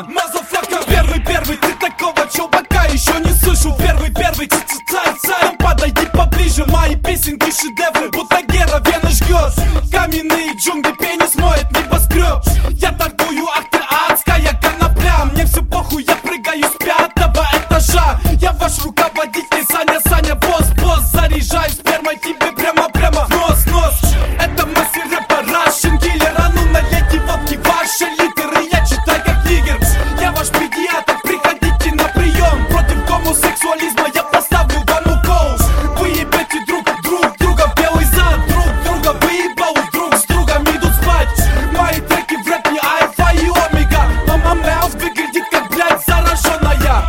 мазафака. Первый, ты такого чувака еще не слышал. Первый, цай, подойди поближе. Мои песенки шедевры, будто Гера вены жгет. Каменные джунгли, пенис моет небоскреб. Я торгую, ах ты адская конопля. Мне все похуй, я прыгаю с 5-го этажа. Я ваш руководитель, Саня, босс. Заряжаю спермой тебе прямо в нос. Это мастер рэпа, Russian killer. А ну налейте водки, ваши литеры, я читаю как Нигер. Я ваш педиатр, приходите на прием. Против гомосексуализма я поставлю вам укол. Вы ебете друг друга в белый зад. Друг друга выебал, друг с другом идут спать. Мои треки в рэпе альфа и омега. Мама Мэлс выглядит как, блядь, зараженная.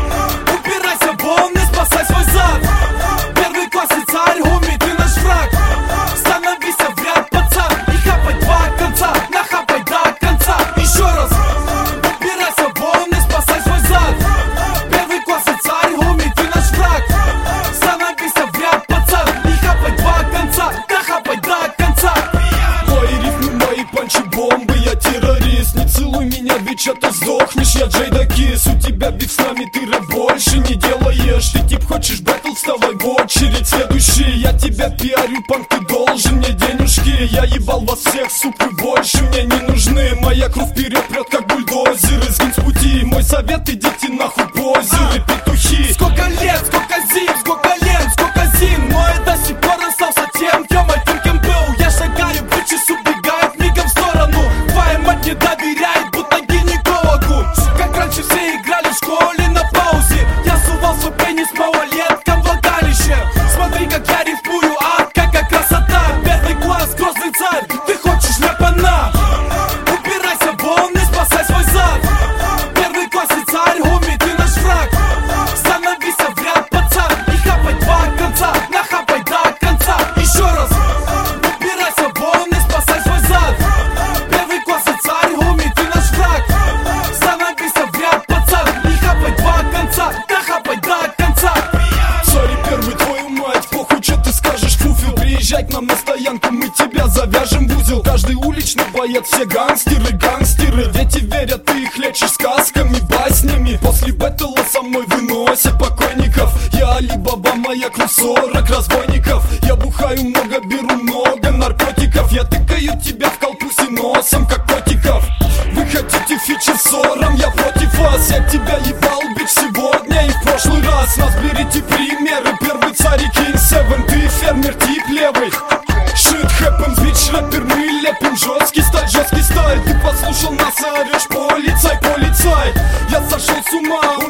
Убирайся вон и спасай свой зад. Первый класс и царь, хуми, ты наш враг. Становись в ряд, пацан, и хапай два конца. Нахапай до конца, еще раз. Убирайся вон и спасай свой зад. Первый класс и царь, хуми, ты наш враг. Становись в ряд, пацан, и хапай два конца. Нахапай до конца. Мои рифмы, мои панчи, бомбы, я террорист. Не целуй меня, бича, ты сдохнешь, я Джейда Кис. У тебя биф с нами, ты рэп больше не делаешь. Ты тип хочешь бэтл, вставай в очередь. Следующий, я тебя пиарю, панк, ты должен мне денежки. Я ебал вас всех, супы больше мне не нужны. Моя кровь вперед прет, как бульдозеры. Сгинь с пути, мой совет, идите нахуй позеры, петухи. Сколько лет, сколько зим, сколько лет, сколько зим. Но я до сих пор остался тем кем был. Я шагаю, бичес убегает мигом в сторону. Твоя мать не доверяет, будто гинекологу. Как раньше все играли в школе на паузе. Я сувал свой пенис малолеткам в влагалище. Смотри, как я рифмую, какая красота. Первый класс, грозный царь, ты хочешь ляпана. Убирайся вон и спасай свой зад. Первый класс и царь, хуми, ты наш враг. Становись в ряд, пацан, и хапай два конца. Нахапай до конца, еще раз. Убирайся вон и спасай свой зад. Первый класс и царь, хуми, ты наш враг. Становись в ряд, пацан, и хапай два конца. Нахапай до конца. Сори, первый, твою мать, похуй, что ты скажешь, фуфел. Приезжай к нам на стоянку, мы тебя завяжем в узел. Каждый уличный боец, все гангстеры. Дети верят, ты их лечишь сказками, баснями. После бэтла со мной выносят покойников. Я Али-Баба, моя кровь 40 разбойников. Я бухаю много, беру много наркотиков. Я тыкаю тебя в колпусе носом, как котиков. Вы хотите фичи с ссором, я против вас. Я тебя ебал, бич, сегодня и в прошлый раз. Нас берите примеры, первый царь и King 7. Ты фермер, тип левый. Shit happens, бич, рэпер, мы лепим жесткий сталь. Ты послушал нас и орешь, полицай. Я сошел с ума,